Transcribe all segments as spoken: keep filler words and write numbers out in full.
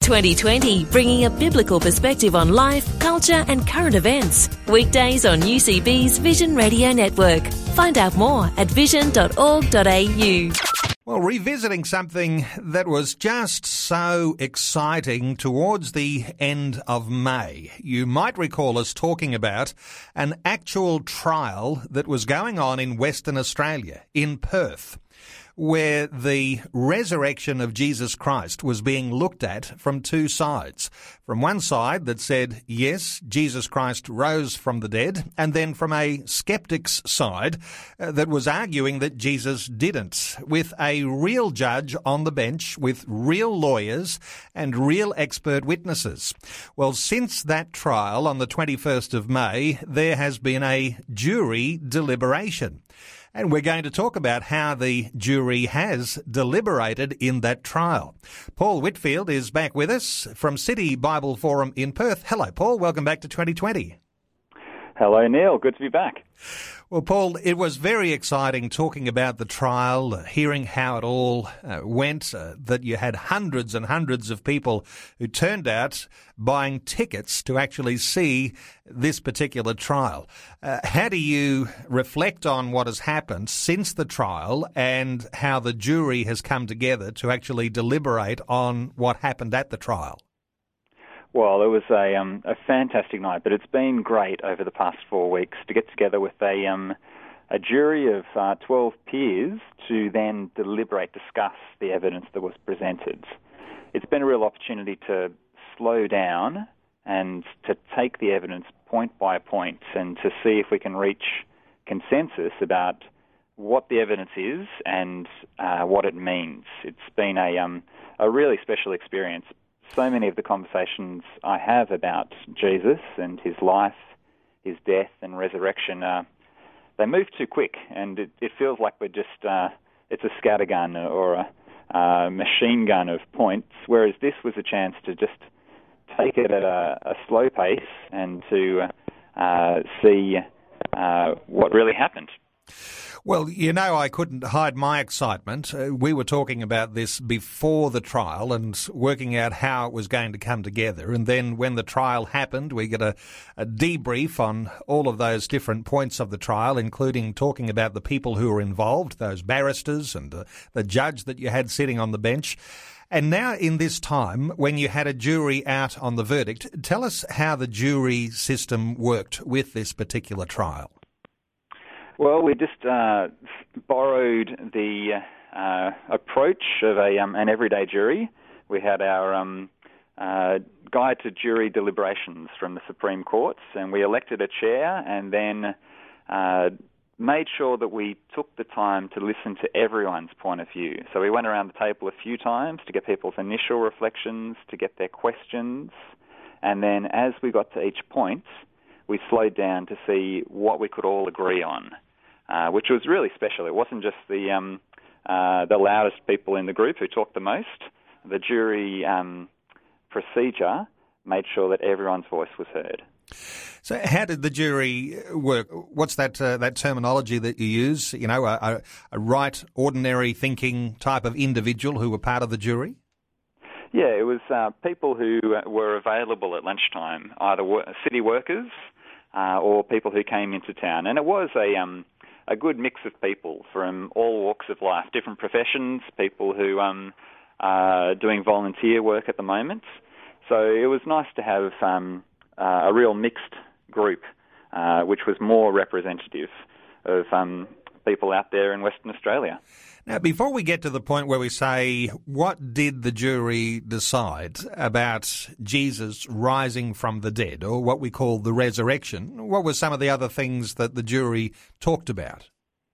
twenty twenty, bringing a biblical perspective on life, culture and current events. Weekdays on U C B's Vision Radio Network. Find out more at vision dot org dot a u. Well, revisiting something that was just so exciting towards the end of May. You might recall us talking about an actual trial that was going on in Western Australia, in Perth, where the resurrection of Jesus Christ was being looked at from two sides. From one side that said, yes, Jesus Christ rose from the dead, and then from a skeptic's side uh, that was arguing that Jesus didn't, with a real judge on the bench, with real lawyers and real expert witnesses. Well, since that trial on the twenty-first of May, there has been a jury deliberation. And we're going to talk about how the jury has deliberated in that trial. Paul Whitfield is back with us from City Bible Forum in Perth. Hello, Paul. Welcome back to twenty twenty. Hello, Neil. Good to be back. Well, Paul, it was very exciting talking about the trial, uh, hearing how it all uh, went, uh, that you had hundreds and hundreds of people who turned out buying tickets to actually see this particular trial. Uh, how do you reflect on what has happened since the trial and how the jury has come together to actually deliberate on what happened at the trial? Well, it was a um, a fantastic night, but it's been great over the past four weeks to get together with a um, a jury of uh, twelve peers to then deliberate, discuss the evidence that was presented. It's been a real opportunity to slow down and to take the evidence point by point and to see if we can reach consensus about what the evidence is and uh, what it means. It's been a um, a really special experience. So many of the conversations I have about Jesus and his life, his death and resurrection, uh, they move too quick, and it, it feels like we're just, uh, it's a scattergun or a uh, machine gun of points, whereas this was a chance to just take it at a, a slow pace and to uh, see uh, what really happened. Well, you know, I couldn't hide my excitement. Uh, we were talking about this before the trial and working out how it was going to come together. And then when the trial happened, we get a, a debrief on all of those different points of the trial, including talking about the people who were involved, those barristers and uh, the judge that you had sitting on the bench. And now in this time, when you had a jury out on the verdict, tell us how the jury system worked with this particular trial. Well, we just uh, borrowed the uh, approach of a um, an everyday jury. We had our um, uh, guide to jury deliberations from the Supreme Courts, and we elected a chair and then uh, made sure that we took the time to listen to everyone's point of view. So we went around the table a few times to get people's initial reflections, to get their questions, and then as we got to each point, we slowed down to see what we could all agree on, uh, which was really special. It wasn't just the um, uh, the loudest people in the group who talked the most. The jury um, procedure made sure that everyone's voice was heard. So how did the jury work? What's that uh, that terminology that you use? You know, a, a right, ordinary thinking type of individual who were part of the jury? Yeah, it was uh, people who were available at lunchtime, either wo- city workers uh, or people who came into town. And it was a um, a good mix of people from all walks of life, different professions, people who um, are doing volunteer work at the moment. So it was nice to have um, uh, a real mixed group, uh, which was more representative of um, people out there in Western Australia. Now, before we get to the point where we say, what did the jury decide about Jesus rising from the dead, or what we call the resurrection, what were some of the other things that the jury talked about?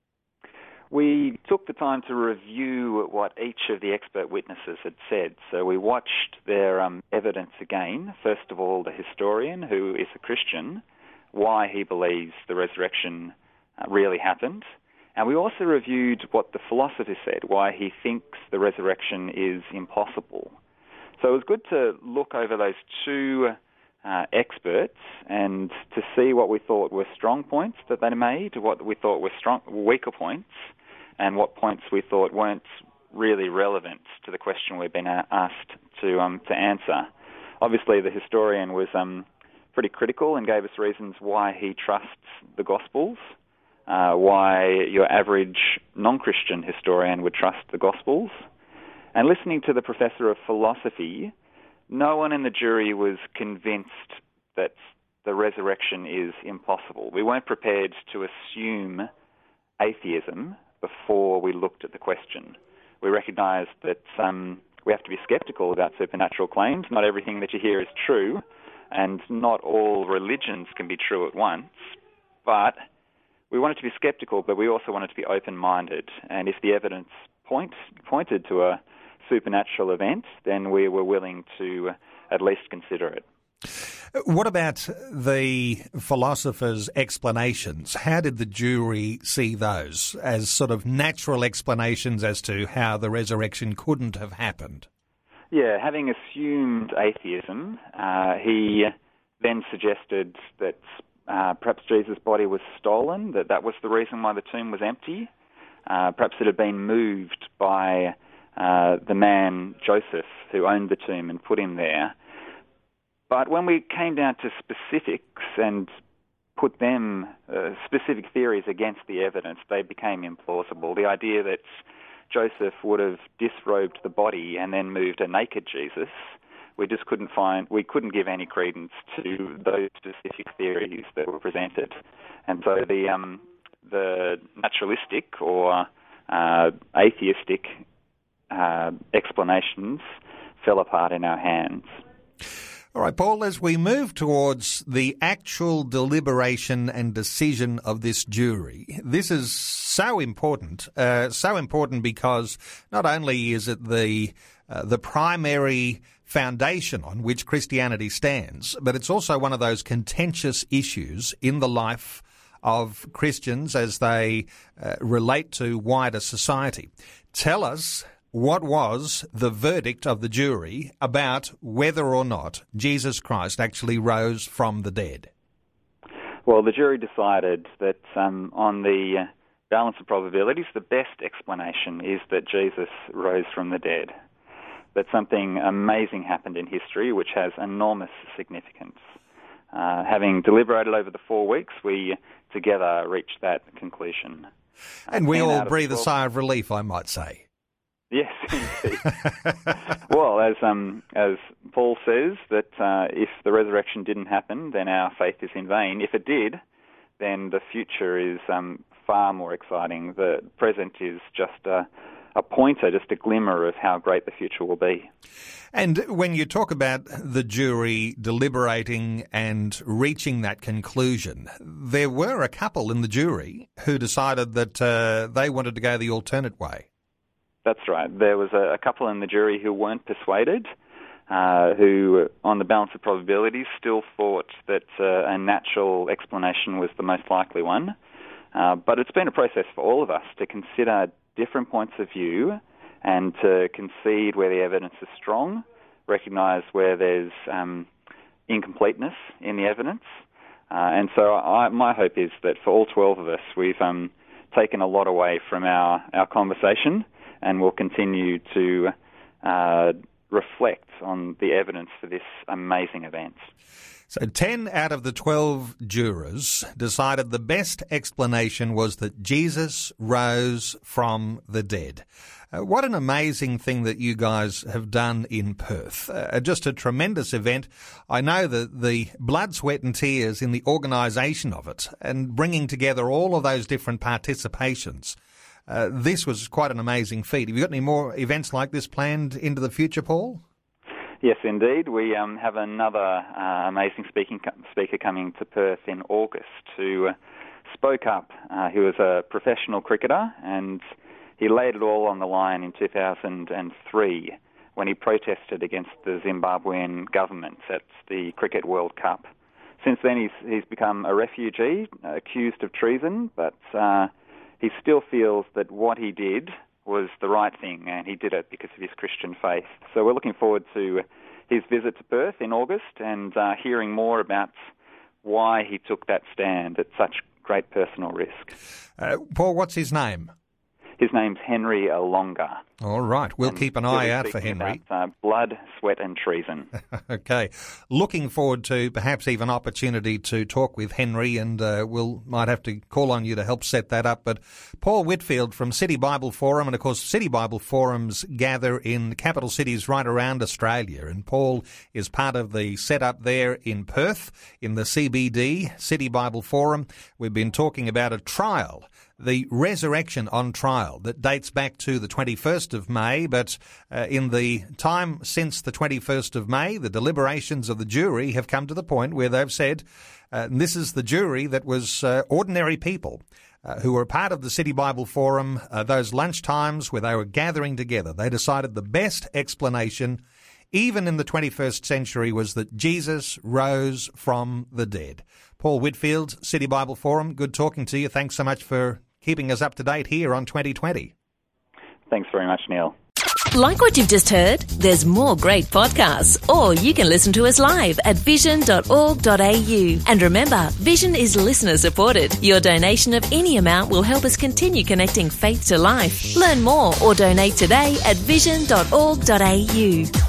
We took the time to review what each of the expert witnesses had said. So we watched their um, evidence again. First of all, the historian, who is a Christian, why he believes the resurrection uh, really happened. And we also reviewed what the philosopher said, why he thinks the resurrection is impossible. So it was good to look over those two uh, experts and to see what we thought were strong points that they made, what we thought were strong, weaker points, and what points we thought weren't really relevant to the question we've been asked to um, to answer. Obviously, the historian was um, pretty critical and gave us reasons why he trusts the Gospels, uh, why your average non-Christian historian would trust the Gospels. And listening to the professor of philosophy, no one in the jury was convinced that the resurrection is impossible. We weren't prepared to assume atheism before we looked at the question. We recognised that um, we have to be sceptical about supernatural claims. Not everything that you hear is true, and not all religions can be true at once. But we wanted to be sceptical, but we also wanted to be open-minded. And if the evidence point, pointed to a supernatural event, then we were willing to at least consider it. What about the philosophers' explanations? How did the jury see those as sort of natural explanations as to how the resurrection couldn't have happened? Yeah, having assumed atheism, uh, he then suggested that uh, perhaps Jesus' body was stolen, that that was the reason why the tomb was empty. Uh, perhaps it had been moved by uh, the man Joseph who owned the tomb and put him there. But when we came down to specifics and put them, uh, specific theories against the evidence, they became implausible. The idea that Joseph would have disrobed the body and then moved a naked Jesus, we just couldn't find, we couldn't give any credence to those specific theories that were presented. And so the, um, the naturalistic or uh, atheistic uh, explanations fell apart in our hands. All right, Paul, as we move towards the actual deliberation and decision of this jury, this is so important, uh, so important because not only is it the uh, the primary foundation on which Christianity stands, but it's also one of those contentious issues in the life of Christians as they uh, relate to wider society. Tell us, what was the verdict of the jury about whether or not Jesus Christ actually rose from the dead? Well, the jury decided that um, on the balance of probabilities, the best explanation is that Jesus rose from the dead, that something amazing happened in history which has enormous significance. Uh, having deliberated over the four weeks, we together reached that conclusion. And we all breathe a sigh of relief, I might say. Yes, indeed. Well, as um, as Paul says, that uh, if the resurrection didn't happen, then our faith is in vain. If it did, then the future is um, far more exciting. The present is just a, a pointer, just a glimmer of how great the future will be. And when you talk about the jury deliberating and reaching that conclusion, there were a couple in the jury who decided that uh, they wanted to go the alternate way. That's right. There was a, a couple in the jury who weren't persuaded, uh, who, on the balance of probabilities, still thought that uh, a natural explanation was the most likely one. Uh, but it's been a process for all of us to consider different points of view and to concede where the evidence is strong, recognise where there's um, incompleteness in the evidence. Uh, and so I, my hope is that for all twelve of us, we've um, taken a lot away from our, our conversation, and we'll continue to uh, reflect on the evidence for this amazing event. So ten out of the twelve jurors decided the best explanation was that Jesus rose from the dead. Uh, what an amazing thing that you guys have done in Perth. Uh, just a tremendous event. I know that the blood, sweat and tears in the organisation of it and bringing together all of those different participations. Uh, this was quite an amazing feat. Have you got any more events like this planned into the future, Paul? Yes, indeed. We um, have another uh, amazing speaking speaker coming to Perth in August who uh, spoke up. Uh, he was a professional cricketer and he laid it all on the line in two thousand three when he protested against the Zimbabwean government at the Cricket World Cup. Since then, he's, he's become a refugee, uh, accused of treason, but uh, he still feels that what he did was the right thing, and he did it because of his Christian faith. So we're looking forward to his visit to Perth in August and uh, hearing more about why he took that stand at such great personal risk. Uh, Paul, what's his name? His name's Henry Alonga. All right. We'll and keep an eye really out for Henry. About, uh, blood, sweat and treason. Okay. Looking forward to perhaps even opportunity to talk with Henry, and uh, we'll might have to call on you to help set that up. But Paul Whitfield from City Bible Forum, and of course City Bible Forums gather in capital cities right around Australia, and Paul is part of the setup there in Perth in the C B D, City Bible Forum. We've been talking about a trial, the Resurrection on Trial, that dates back to the twenty-first of May, but uh, in the time since the twenty-first of May, the deliberations of the jury have come to the point where they've said, uh, and this is the jury that was uh, ordinary people uh, who were part of the City Bible Forum, uh, those lunch times where they were gathering together. They decided the best explanation, even in the twenty-first century, was that Jesus rose from the dead. Paul Whitfield, City Bible Forum, good talking to you. Thanks so much for keeping us up to date here on twenty twenty. Thanks very much, Neil. Like what you've just heard? There's more great podcasts, or you can listen to us live at vision dot org dot a u. And remember, Vision is listener supported. Your donation of any amount will help us continue connecting faith to life. Learn more or donate today at vision dot org dot a u.